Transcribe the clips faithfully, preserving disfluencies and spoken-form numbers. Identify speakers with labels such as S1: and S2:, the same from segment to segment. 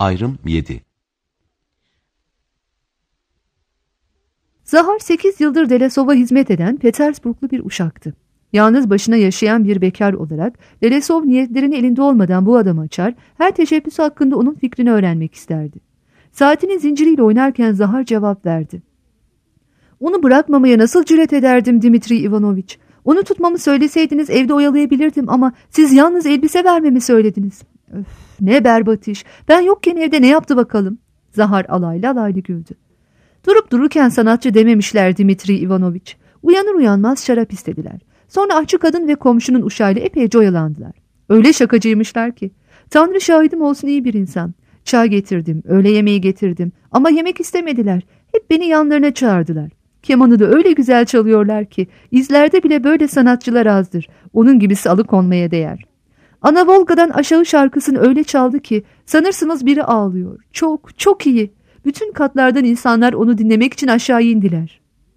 S1: Ayrım yedi.
S2: Zahar sekiz yıldır Delesov'a hizmet eden Petersburglu bir uşaktı. Yalnız başına yaşayan bir bekar olarak Delesov niyetlerini elinde olmadan bu adamı açar, her teşebbüsü hakkında onun fikrini öğrenmek isterdi. Saatinin zinciriyle oynarken Zahar cevap verdi. Onu bırakmamaya nasıl cüret ederdim Dimitri Ivanoviç? Onu tutmamı söyleseydiniz evde oyalayabilirdim ama siz yalnız elbise vermemi söylediniz. Öf, ne berbat iş. Ben yokken evde ne yaptı bakalım? Zahar alaylı alaylı güldü. Durup dururken sanatçı dememişler Dimitri Ivanoviç. Uyanır uyanmaz şarap istediler. Sonra aşçı kadın ve komşunun uşağıyla epeyce oyalandılar. Öyle şakacıymışlar ki. Tanrı şahidim olsun iyi bir insan. Çay getirdim, öğle yemeği getirdim ama yemek istemediler. Hep beni yanlarına çağırdılar. Kemanı da öyle güzel çalıyorlar ki izlerde bile böyle sanatçılar azdır. Onun gibisi alıkonmaya değer. Ana Volga'dan aşağı şarkısını öyle çaldı ki sanırsınız biri ağlıyor. Çok, çok iyi. Bütün katlardan insanlar onu dinlemek için aşağı indiler.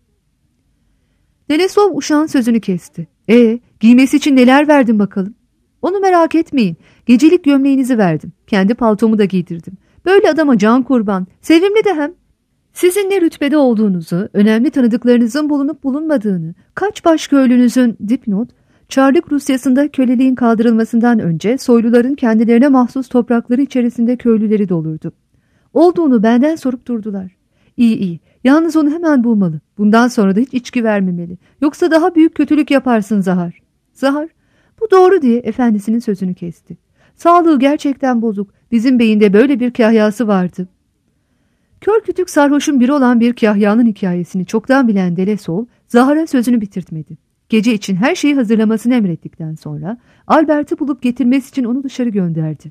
S2: Delesov uşağın sözünü kesti. E, giymesi için neler verdin bakalım? Onu merak etmeyin. Gecelik gömleğinizi verdim. Kendi paltomu da giydirdim. Böyle adama can kurban. Sevimli de hem. Sizin ne rütbede olduğunuzu, önemli tanıdıklarınızın bulunup bulunmadığını, kaç başköylünüzün dipnot, Çarlık Rusyası'nda köleliğin kaldırılmasından önce soyluların kendilerine mahsus toprakları içerisinde köylüleri dolurdu. Olduğunu benden sorup durdular. İyi iyi, yalnız onu hemen bulmalı. Bundan sonra da hiç içki vermemeli. Yoksa daha büyük kötülük yaparsın Zahar. Zahar, bu doğru diye efendisinin sözünü kesti. Sağlığı gerçekten bozuk. Bizim beyinde böyle bir kahyası vardı. Kör kütük sarhoşun biri olan bir kahyanın hikayesini çoktan bilen Delesov, Zahar'a sözünü bitirtmedi. Gece için her şeyi hazırlamasını emrettikten sonra Albert'i bulup getirmesi için onu dışarı gönderdi.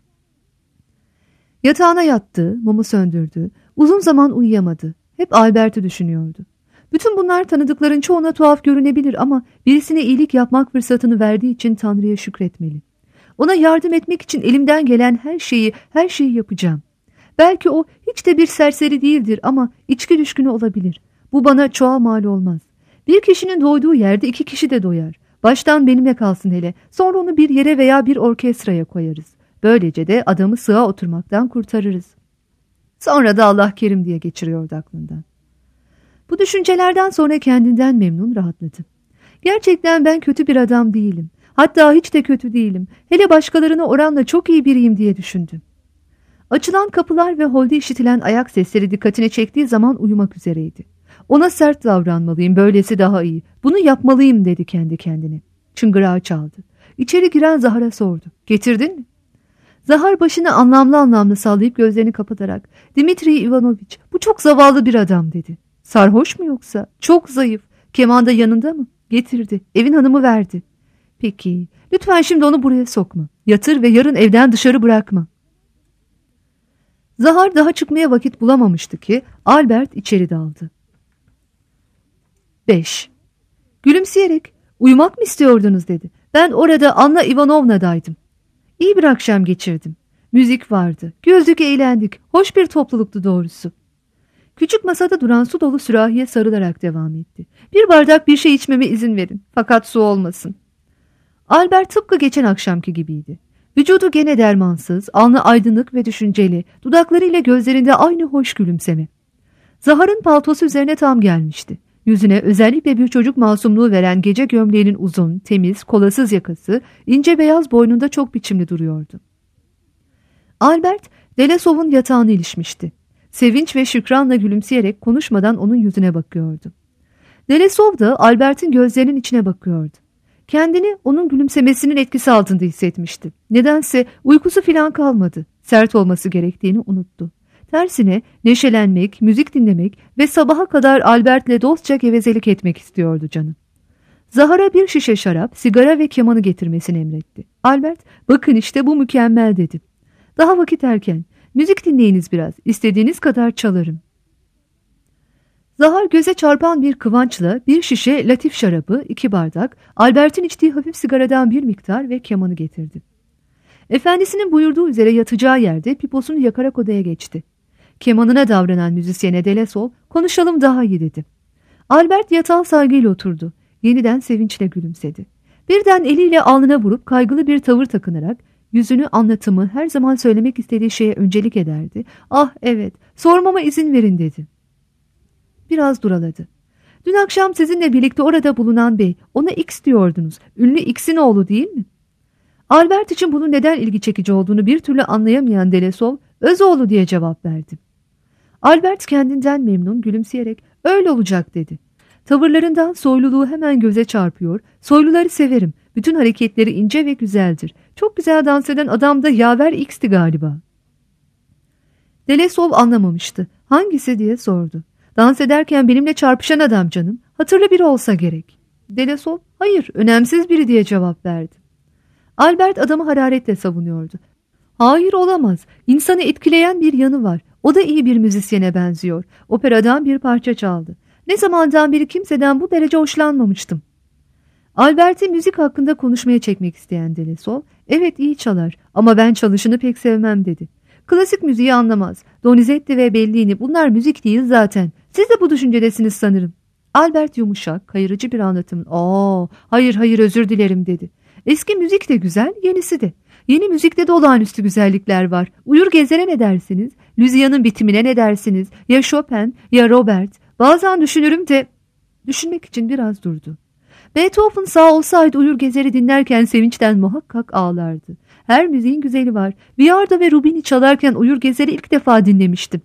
S2: Yatağına yattı, mumu söndürdü. Uzun zaman uyuyamadı. Hep Albert'i düşünüyordu. Bütün bunlar tanıdıkların çoğuna tuhaf görünebilir ama birisine iyilik yapmak fırsatını verdiği için Tanrı'ya şükretmeli. Ona yardım etmek için elimden gelen her şeyi, her şeyi yapacağım. Belki o hiç de bir serseri değildir ama içki düşkünü olabilir. Bu bana çoğa mal olmaz. Bir kişinin doyduğu yerde iki kişi de doyar. Baştan benimle kalsın hele. Sonra onu bir yere veya bir orkestraya koyarız. Böylece de adamı sığa oturmaktan kurtarırız. Sonra da Allah kerim diye geçiriyordu aklından. Bu düşüncelerden sonra kendinden memnun rahatladı. Gerçekten ben kötü bir adam değilim. Hatta hiç de kötü değilim. Hele başkalarına oranla çok iyi biriyim diye düşündüm. Açılan kapılar ve holde işitilen ayak sesleri dikkatini çektiği zaman uyumak üzereydi. Ona sert davranmalıyım, böylesi daha iyi. Bunu yapmalıyım dedi kendi kendine. Çıngırağı çaldı. İçeri giren Zahar'a sordu. Getirdin mi? Zahar başını anlamlı anlamlı sallayıp gözlerini kapatarak Dimitri Ivanoviç, bu çok zavallı bir adam dedi. Sarhoş mu yoksa? Çok zayıf. Keman da yanında mı? Getirdi. Evin hanımı verdi. Peki, lütfen şimdi onu buraya sokma. Yatır ve yarın evden dışarı bırakma. Zahar daha çıkmaya vakit bulamamıştı ki Albert içeri daldı. beş. Gülümseyerek uyumak mı istiyordunuz dedi. Ben orada Anna Ivanovna'daydım. İyi bir akşam geçirdim. Müzik vardı. Güldük, eğlendik. Hoş bir topluluktu doğrusu. Küçük masada duran su dolu sürahiye sarılarak devam etti. Bir bardak bir şey içmeme izin verin. Fakat su olmasın. Albert tıpkı geçen akşamki gibiydi. Vücudu gene dermansız, alnı aydınlık ve düşünceli, dudaklarıyla gözlerinde aynı hoş gülümseme. Zahar'ın paltosu üzerine tam gelmişti. Yüzüne özellikle bir çocuk masumluğu veren gece gömleğinin uzun, temiz, kolasız yakası, ince beyaz boynunda çok biçimli duruyordu. Albert, Delesov'un yatağına ilişmişti. Sevinç ve şükranla gülümseyerek konuşmadan onun yüzüne bakıyordu. Delesov da Albert'in gözlerinin içine bakıyordu. Kendini onun gülümsemesinin etkisi altında hissetmişti. Nedense uykusu filan kalmadı. Sert olması gerektiğini unuttu. Tersine neşelenmek, müzik dinlemek ve sabaha kadar Albert'le dostça gevezelik etmek istiyordu canım. Zahar'a bir şişe şarap, sigara ve kemanı getirmesini emretti. Albert, bakın işte bu mükemmel dedi. Daha vakit erken, müzik dinleyiniz biraz, istediğiniz kadar çalarım. Zahar göze çarpan bir kıvançla bir şişe latif şarabı, iki bardak, Albert'in içtiği hafif sigaradan bir miktar ve kemanı getirdi. Efendisinin buyurduğu üzere yatacağı yerde piposunu yakarak odaya geçti. Kemanına davranan müzisyene Delesov, konuşalım daha iyi dedi. Albert yatağa saygıyla oturdu. Yeniden sevinçle gülümsedi. Birden eliyle alnına vurup kaygılı bir tavır takınarak, Yüzünü, anlatımı, her zaman söylemek istediği şeye öncelik ederdi. Ah evet, sormama izin verin dedi. Biraz duraladı. Dün akşam sizinle birlikte orada bulunan bey, ona X diyordunuz. Ünlü X'in oğlu değil mi? Albert için bunun neden ilgi çekici olduğunu bir türlü anlayamayan Delesov, öz oğlu diye cevap verdi. Albert kendinden memnun, gülümseyerek öyle olacak dedi. Tavırlarından soyluluğu hemen göze çarpıyor. Soyluları severim. Bütün hareketleri ince ve güzeldir. Çok güzel dans eden adam da yaver X'ti galiba. Delesov anlamamıştı. Hangisi diye sordu. Dans ederken benimle çarpışan adam canım. Hatırlı biri olsa gerek. Delesov hayır önemsiz biri diye cevap verdi. Albert adamı hararetle savunuyordu. Hayır olamaz. İnsanı etkileyen bir yanı var. O da iyi bir müzisyene benziyor. Operadan bir parça çaldı. Ne zamandan beri kimseden bu derece hoşlanmamıştım. Albert'i müzik hakkında konuşmaya çekmek isteyen Delesov, evet iyi çalar ama ben çalışını pek sevmem dedi. Klasik müziği anlamaz. Donizetti ve Bellini bunlar müzik değil zaten. Siz de bu düşüncedesiniz sanırım. Albert yumuşak, kayırıcı bir anlatım. Oo, hayır hayır özür dilerim dedi. Eski müzik de güzel, yenisi de. Yeni müzikte de olağanüstü güzellikler var. Uyur gezene ne dersiniz? Luzia'nın bitimine ne dersiniz? Ya Chopin ya Robert. Bazen düşünürüm de... Düşünmek için biraz durdu. Beethoven sağ olsaydı Uyur Gezer'i dinlerken sevinçten muhakkak ağlardı. Her müziğin güzeli var. Viarda ve Rubini çalarken Uyur Gezer'i ilk defa dinlemiştim.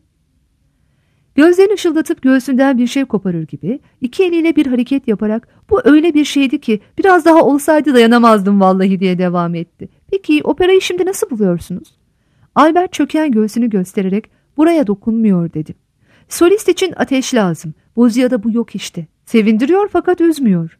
S2: Gözlerini ışıldatıp göğsünden bir şey koparır gibi iki eliyle bir hareket yaparak bu öyle bir şeydi ki biraz daha olsaydı dayanamazdım vallahi diye devam etti. Peki operayı şimdi nasıl buluyorsunuz? Albert çöken göğsünü göstererek buraya dokunmuyor dedi. Solist için ateş lazım. Bozia'da bu yok işte. Sevindiriyor fakat üzmüyor.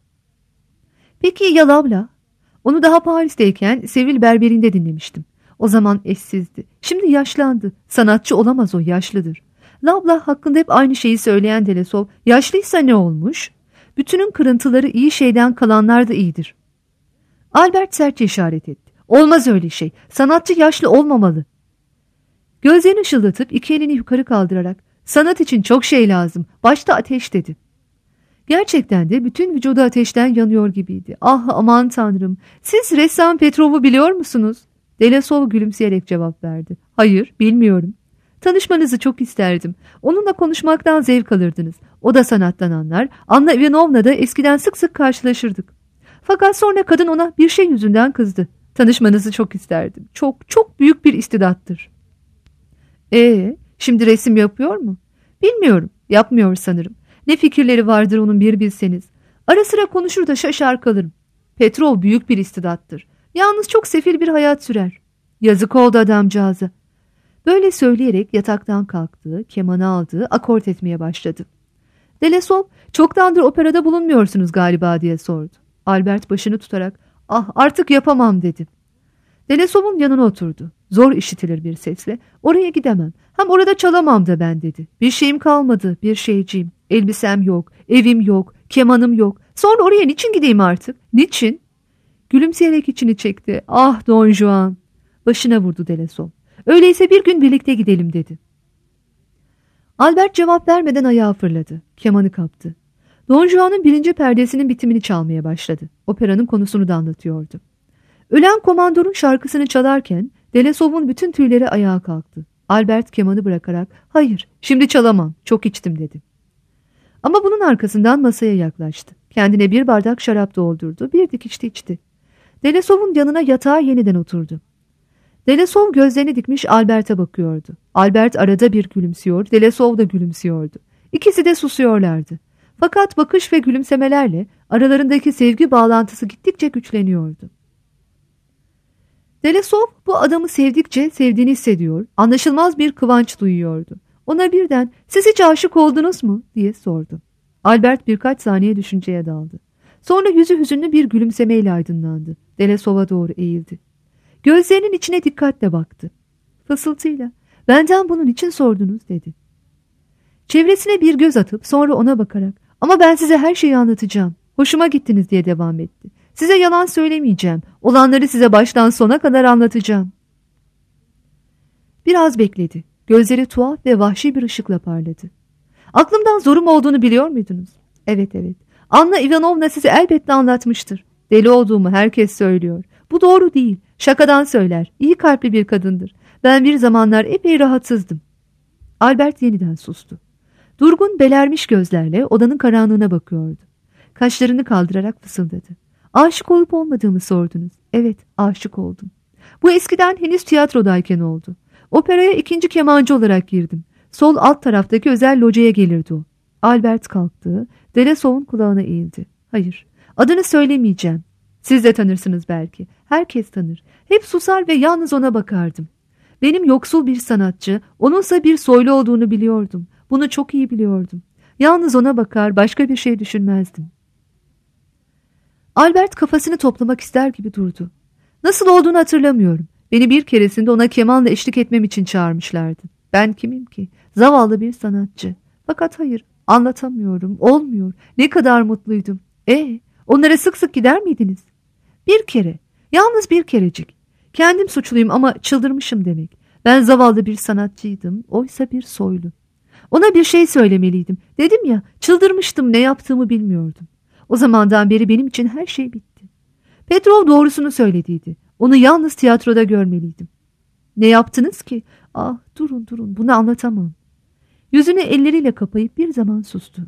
S2: Peki ya Lavla? Onu daha Paris'teyken Sevil Berberi'nde dinlemiştim. O zaman eşsizdi. Şimdi yaşlandı. Sanatçı olamaz o, yaşlıdır. Lavla hakkında hep aynı şeyi söyleyen Delesov, yaşlıysa ne olmuş? Bütünün kırıntıları iyi şeyden kalanlar da iyidir. Albert sertçe işaret etti. Olmaz öyle şey. Sanatçı yaşlı olmamalı. Gözlerini ışıldatıp iki elini yukarı kaldırarak sanat için çok şey lazım. Başta ateş dedi. Gerçekten de bütün vücudu ateşten yanıyor gibiydi. Ah aman tanrım. Siz ressam Petrov'u biliyor musunuz? Delesov gülümseyerek cevap verdi. Hayır bilmiyorum. Tanışmanızı çok isterdim. Onunla konuşmaktan zevk alırdınız. O da sanattan anlar. Anna Ivanovna da eskiden sık sık karşılaşırdık. Fakat sonra kadın ona bir şey yüzünden kızdı. Tanışmanızı çok isterdim. Çok çok büyük bir istidattır. Ee, şimdi resim yapıyor mu? Bilmiyorum. Yapmıyor sanırım. Ne fikirleri vardır onun bir bilseniz. Ara sıra konuşur da şaşar kalırım. Petrov büyük bir istidattır. Yalnız çok sefil bir hayat sürer. Yazık oldu adamcağıza. Böyle söyleyerek yataktan kalktı, kemanı aldı, akort etmeye başladı. Delesov, çoktandır operada bulunmuyorsunuz galiba diye sordu. Albert başını tutarak, ah artık yapamam dedi. Delesov'un yanına oturdu. Zor işitilir bir sesle, oraya gidemem. Hem orada çalamam da ben dedi. Bir şeyim kalmadı, bir şeyciyim. Elbisem yok, evim yok, kemanım yok. Sonra oraya niçin gideyim artık? Niçin? Gülümseyerek içini çekti. Ah Don Juan. Başına vurdu Delesov. Öyleyse bir gün birlikte gidelim dedi. Albert cevap vermeden ayağa fırladı. Kemanı kaptı. Don Juan'ın birinci perdesinin bitimini çalmaya başladı. Operanın konusunu da anlatıyordu. Ölen komandorun şarkısını çalarken Delesov'un bütün tüyleri ayağa kalktı. Albert kemanı bırakarak hayır şimdi çalamam çok içtim dedi. Ama bunun arkasından masaya yaklaştı. Kendine bir bardak şarap doldurdu, bir dikişte içti. Delesov'un yanına yatağa yeniden oturdu. Delesov gözlerini dikmiş Albert'e bakıyordu. Albert arada bir gülümsüyor, Delesov da gülümsüyordu. İkisi de susuyorlardı. Fakat bakış ve gülümsemelerle aralarındaki sevgi bağlantısı gittikçe güçleniyordu. Delesov bu adamı sevdikçe sevdiğini hissediyor, anlaşılmaz bir kıvanç duyuyordu. Ona birden siz hiç aşık oldunuz mu diye sordu. Albert birkaç saniye düşünceye daldı. Sonra yüzü hüzünlü bir gülümsemeyle aydınlandı. Delesov'a doğru eğildi. Gözlerinin içine dikkatle baktı. Fısıltıyla benden bunun için sordunuz dedi. Çevresine bir göz atıp sonra ona bakarak ama ben size her şeyi anlatacağım. Hoşuma gittiniz diye devam etti. Size yalan söylemeyeceğim. Olanları size baştan sona kadar anlatacağım. Biraz bekledi. Gözleri tuhaf ve vahşi bir ışıkla parladı. Aklımdan zorum olduğunu biliyor muydunuz? Evet evet. Anna Ivanovna size elbette anlatmıştır. Deli olduğumu herkes söylüyor. Bu doğru değil. Şakadan söyler. İyi kalpli bir kadındır. Ben bir zamanlar epey rahatsızdım. Albert yeniden sustu. Durgun, belermiş gözlerle odanın karanlığına bakıyordu. Kaşlarını kaldırarak fısıldadı. Aşık olup olmadığımı sordunuz. Evet, aşık oldum. Bu eskiden henüz tiyatrodayken oldu. Operaya ikinci kemancı olarak girdim. Sol alt taraftaki özel locaya gelirdi o. Albert kalktı. Delesov'un kulağına eğildi. Hayır, adını söylemeyeceğim. Siz de tanırsınız belki. Herkes tanır. Hep susar ve yalnız ona bakardım. Benim yoksul bir sanatçı, onunsa bir soylu olduğunu biliyordum. Bunu çok iyi biliyordum. Yalnız ona bakar, başka bir şey düşünmezdim. Albert kafasını toplamak ister gibi durdu. Nasıl olduğunu hatırlamıyorum. Beni bir keresinde ona kemanla eşlik etmem için çağırmışlardı. Ben kimim ki? Zavallı bir sanatçı. Fakat hayır, anlatamıyorum, olmuyor. Ne kadar mutluydum. E, onlara sık sık gider miydiniz? Bir kere, yalnız bir kerecik. Kendim suçluyum ama çıldırmışım demek. Ben zavallı bir sanatçıydım, oysa bir soylu. Ona bir şey söylemeliydim. Dedim ya, çıldırmıştım, ne yaptığımı bilmiyordum. O zamandan beri benim için her şey bitti. Petrov doğrusunu söylediydi. Onu yalnız tiyatroda görmeliydim. Ne yaptınız ki? Ah, durun durun, bunu anlatamam. Yüzünü elleriyle kapayıp bir zaman sustu.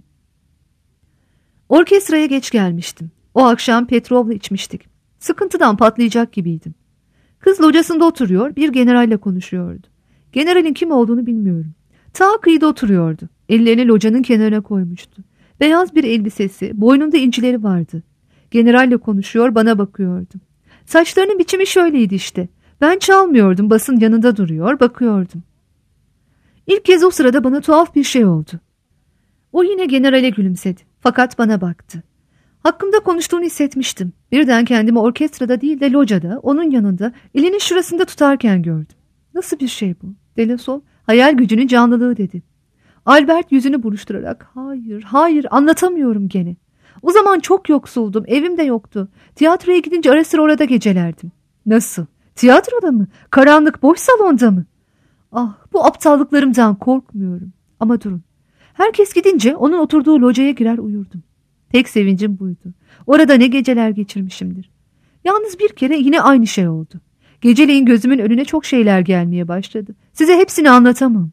S2: Orkestraya geç gelmiştim. O akşam Petrov'la içmiştik. Sıkıntıdan patlayacak gibiydim. Kız locasında oturuyor, bir generalle konuşuyordu. Generalin kim olduğunu bilmiyorum. Ta kıyıda oturuyordu. Ellerini locanın kenarına koymuştu. Beyaz bir elbisesi, boynunda incileri vardı. Generalle konuşuyor, bana bakıyordu. Saçlarının biçimi şöyleydi işte. Ben çalmıyordum, basın yanında duruyor, bakıyordum. İlk kez o sırada bana tuhaf bir şey oldu. O yine generale gülümsedi, fakat bana baktı. Hakkımda konuştuğunu hissetmiştim. Birden kendimi orkestrada değil de locada, onun yanında, elini şurasında tutarken gördüm. Nasıl bir şey bu? Delesov, hayal gücünün canlılığı dedi. Albert yüzünü buruşturarak, hayır, hayır, anlatamıyorum gene. O zaman çok yoksuldum, evim de yoktu. Tiyatroya gidince ara sıra orada gecelerdim. Nasıl? Tiyatroda mı? Karanlık, boş salonda mı? Ah, bu aptallıklarımdan korkmuyorum. Ama durun. Herkes gidince onun oturduğu locaya girer uyurdum. Tek sevincim buydu. Orada ne geceler geçirmişimdir. Yalnız bir kere yine aynı şey oldu. Geceleyin gözümün önüne çok şeyler gelmeye başladı. Size hepsini anlatamam.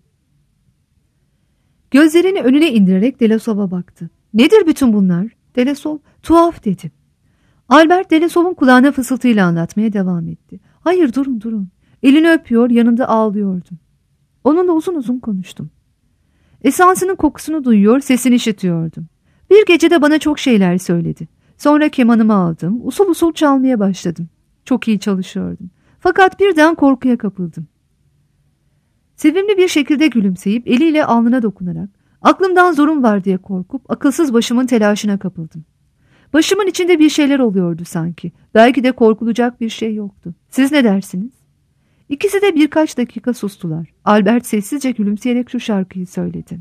S2: Gözlerini önüne indirerek Delesov'a baktı. Nedir bütün bunlar? Delesov, tuhaf dedi. Albert Delesov'un kulağına fısıltıyla anlatmaya devam etti. Hayır, durun durun. Elini öpüyor, yanında ağlıyordum. Onunla uzun uzun konuştum. Esansının kokusunu duyuyor, sesini işitiyordum. Bir gecede bana çok şeyler söyledi. Sonra kemanımı aldım, usul usul çalmaya başladım. Çok iyi çalışıyordum. Fakat birden korkuya kapıldım. Sevimli bir şekilde gülümseyip eliyle alnına dokunarak aklımdan zorum var diye korkup akılsız başımın telaşına kapıldım. Başımın içinde bir şeyler oluyordu sanki. Belki de korkulacak bir şey yoktu. Siz ne dersiniz? İkisi de birkaç dakika sustular. Albert sessizce gülümseyerek şu şarkıyı söyledi.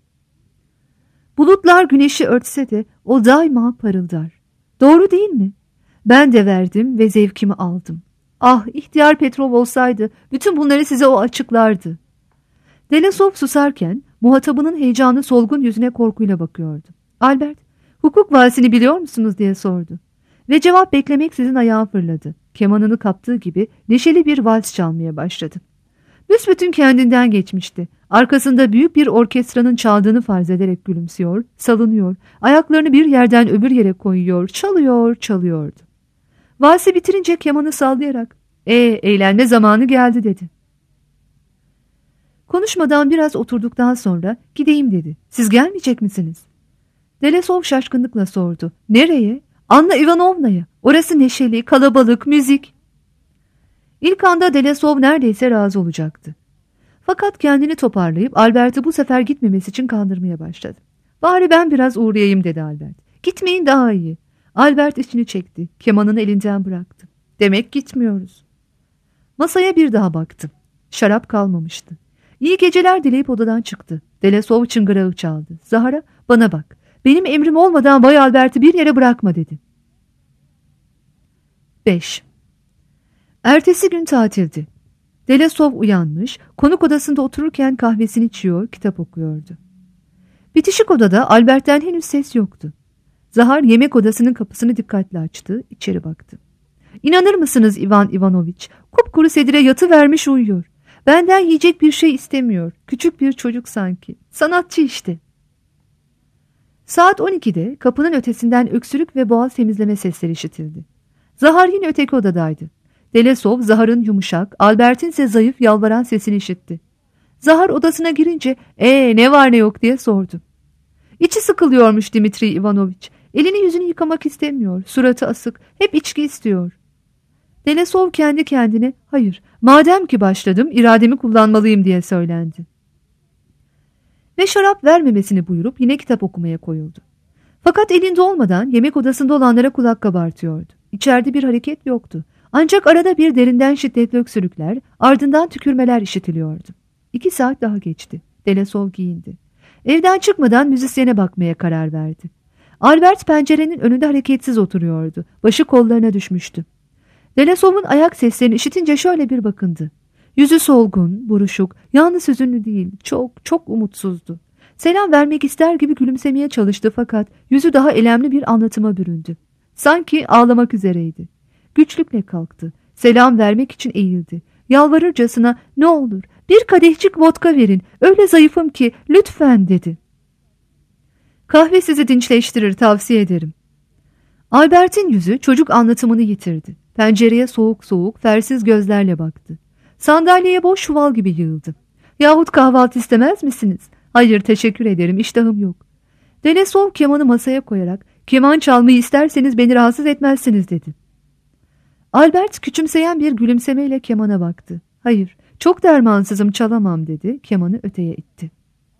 S2: Bulutlar güneşi örtse de o daima parıldar. Doğru değil mi? Ben de verdim ve zevkimi aldım. Ah, ihtiyar Petrov olsaydı bütün bunları size o açıklardı. Delesov susarken muhatabının heyecanlı solgun yüzüne korkuyla bakıyordu. Albert, hukuk valsini biliyor musunuz diye sordu. Ve cevap beklemeksizin ayağa fırladı. Kemanını kaptığı gibi neşeli bir vals çalmaya başladı. Büsbütün kendinden geçmişti. Arkasında büyük bir orkestranın çaldığını farz ederek gülümsüyor, salınıyor, ayaklarını bir yerden öbür yere koyuyor, çalıyor, çalıyordu. Valsi bitirince kemanı sallayarak, "E, eğlenme zamanı geldi," dedi. Konuşmadan biraz oturduktan sonra, "Gideyim," dedi. "Siz gelmeyecek misiniz?" Delesov şaşkınlıkla sordu. "Nereye?" "Anna Ivanovna'ya. Orası neşeli, kalabalık, müzik." İlk anda Delesov neredeyse razı olacaktı. Fakat kendini toparlayıp Albert'i bu sefer gitmemesi için kandırmaya başladı. "Bari ben biraz uğrayayım," dedi Albert. "Gitmeyin, daha iyi." Albert içini çekti. Kemanını elinden bıraktı. "Demek gitmiyoruz." Masaya bir daha baktı. Şarap kalmamıştı. İyi geceler dileyip odadan çıktı. Delesov çıngırağı çaldı. "Zahara, bana bak. Benim emrim olmadan Bay Albert'i bir yere bırakma," dedi. beş. Ertesi gün tatildi. Delesov uyanmış, konuk odasında otururken kahvesini içiyor, kitap okuyordu. Bitişik odada Albert'ten henüz ses yoktu. Zahar yemek odasının kapısını dikkatle açtı, içeri baktı. İnanır mısınız Ivan Ivanoviç? Kupkuru sedire yatıvermiş uyuyor. Benden yiyecek bir şey istemiyor. Küçük bir çocuk sanki. Sanatçı işte. Saat on ikide kapının ötesinden öksürük ve boğaz temizleme sesleri işitildi. Zahar yine öteki odadaydı. Delesov, Zahar'ın yumuşak, Albert'in ise zayıf yalvaran sesini işitti. Zahar odasına girince ee ne var ne yok diye sordu. İçi sıkılıyormuş Dimitri Ivanoviç. Elini yüzünü yıkamak istemiyor. Suratı asık. Hep içki istiyor. Delesov kendi kendine hayır madem ki başladım irademi kullanmalıyım diye söylendi. Ve şarap vermemesini buyurup yine kitap okumaya koyuldu. Fakat elinde olmadan yemek odasında olanlara kulak kabartıyordu. İçeride bir hareket yoktu. Ancak arada bir derinden şiddetli öksürükler, ardından tükürmeler işitiliyordu. İki saat daha geçti. Delesov giyindi. Evden çıkmadan müzisyene bakmaya karar verdi. Albert pencerenin önünde hareketsiz oturuyordu. Başı kollarına düşmüştü. Delesov'un ayak seslerini işitince şöyle bir bakındı. Yüzü solgun, buruşuk, yalnız hüzünlü değil, çok çok umutsuzdu. Selam vermek ister gibi gülümsemeye çalıştı fakat yüzü daha elemli bir anlatıma büründü. Sanki ağlamak üzereydi. Güçlükle kalktı. Selam vermek için eğildi. Yalvarırcasına ne olur bir kadehcik vodka verin, öyle zayıfım ki lütfen dedi. Kahve sizi dinçleştirir, tavsiye ederim. Albert'in yüzü çocuk anlatımını yitirdi. Pencereye soğuk soğuk, fersiz gözlerle baktı. Sandalyeye boş çuval gibi yığıldı. Yahut kahvaltı istemez misiniz? Hayır teşekkür ederim, iştahım yok. Delesov kemanı masaya koyarak keman çalmayı isterseniz beni rahatsız etmezsiniz dedi. Albert küçümseyen bir gülümsemeyle kemana baktı. Hayır, çok dermansızım, çalamam dedi. Kemanı öteye itti.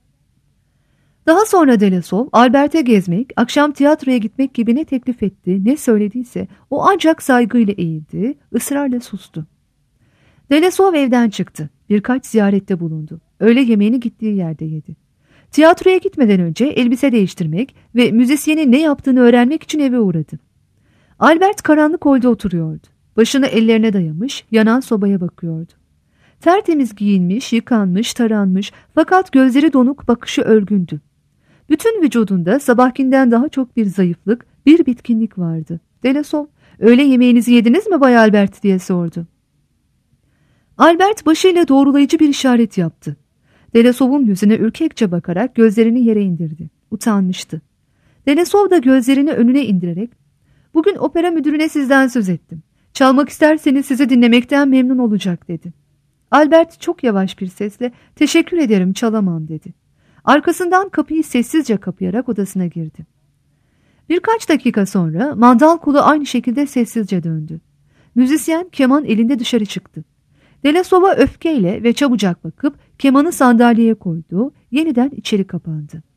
S2: Daha sonra Delesov, Albert'e gezmek, akşam tiyatroya gitmek gibi ne teklif etti, ne söylediyse o ancak saygıyla eğildi, ısrarla sustu. Delesov evden çıktı. Birkaç ziyarette bulundu. Öğle yemeğini gittiği yerde yedi. Tiyatroya gitmeden önce elbise değiştirmek ve müzisyenin ne yaptığını öğrenmek için eve uğradı. Albert karanlık holde oturuyordu. Başını ellerine dayamış, yanan sobaya bakıyordu. Tertemiz giyinmiş, yıkanmış, taranmış fakat gözleri donuk, bakışı ölgündü. Bütün vücudunda sabahkinden daha çok bir zayıflık, bir bitkinlik vardı. Delesov, öğle yemeğinizi yediniz mi Bay Albert diye sordu. Albert başıyla doğrulayıcı bir işaret yaptı. Delesov'un yüzüne ürkekçe bakarak gözlerini yere indirdi. Utanmıştı. Delesov da gözlerini önüne indirerek, bugün opera müdürüne sizden söz ettim. Çalmak isterseniz sizi dinlemekten memnun olacak dedi. Albert çok yavaş bir sesle teşekkür ederim çalamam dedi. Arkasından kapıyı sessizce kapayarak odasına girdi. Birkaç dakika sonra mandal kulu aynı şekilde sessizce döndü. Müzisyen keman elinde dışarı çıktı. Delesov'a öfkeyle ve çabucak bakıp kemanı sandalyeye koydu, yeniden içeri kapandı.